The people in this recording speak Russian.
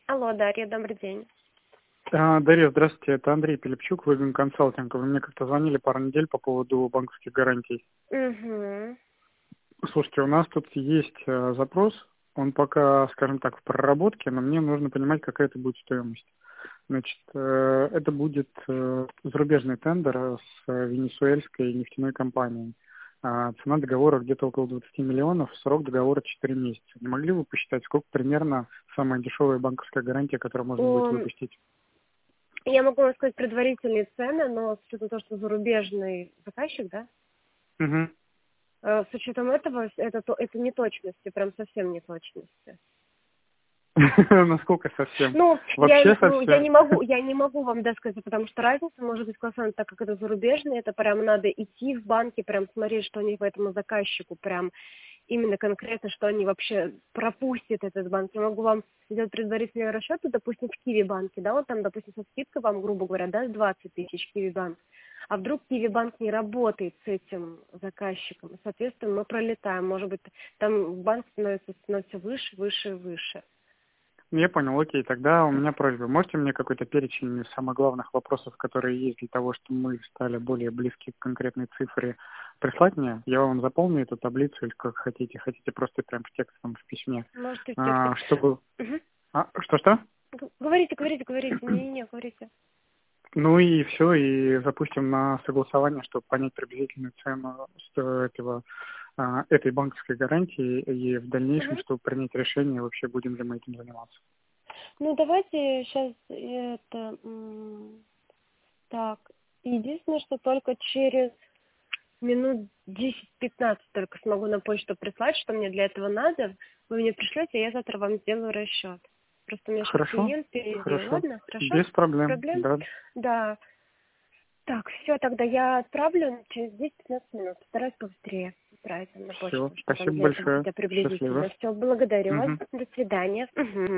Алло, Дарья, добрый день. Дарья, здравствуйте, это Андрей Пилипчук, Выгин Консалтинг. Вы мне как-то звонили пару недель по поводу банковских гарантий. Угу. Слушайте, у нас тут есть запрос, он пока, скажем так, в проработке, но мне нужно понимать, какая это будет стоимость. Значит, это будет зарубежный тендер с венесуэльской нефтяной компанией. Цена договора где-то около 20 миллионов, срок договора 4 месяца. Не могли вы посчитать, сколько примерно самая дешевая банковская гарантия, которую можно будет выпустить? Я могу вам сказать предварительные цены, но с учетом того, что зарубежный заказчик, да? Угу. С учетом этого, это неточности, прям совсем неточности. Насколько совсем? Ну, Вообще я совсем? не могу вам, да, сказать, потому что разница может быть колоссальной, так как это зарубежный, это прям надо идти в банки, прям смотреть, что они по этому заказчику, прям именно конкретно, что они вообще пропустят этот банк. Я могу вам сделать предварительные расчеты, допустим, в Киви банке, да, вот там, допустим, со скидкой вам, грубо говоря, даст 20 тысяч Киви банк, а вдруг Киви банк не работает с этим заказчиком, соответственно, мы пролетаем, может быть, там банк становится выше, выше, выше. Я понял, окей, тогда у меня просьба. Можете мне какой-то перечень самых главных вопросов, которые есть для того, чтобы мы стали более близки к конкретной цифре, прислать мне? Я вам заполню эту таблицу или как хотите. Хотите просто прям в текстом, в письме. Можете в тексте. Чтобы... Угу. Что-что? Говорите, не, говорите. Ну и все, и запустим на согласование, чтобы понять приблизительную цену этой банковской гарантии и в дальнейшем, Угу. чтобы принять решение, вообще будем ли мы этим заниматься. Ну, давайте сейчас так, единственное, что только через минут 10-15 только смогу на почту прислать, что мне для этого надо. Вы мне пришлете, я завтра вам сделаю расчет. Просто у меня сейчас Хорошо, клиент впереди. хорошо. Ладно, хорошо? Без проблем, Проблем? да. Да. Так, все, тогда я отправлю через 10-15 минут. Стараюсь побыстрее отправить вам на Все, почту, что там спасибо для этого большое. хотя приблизительно. Счастливо. Все, благодарю вас. Мгм. До свидания. Мгм.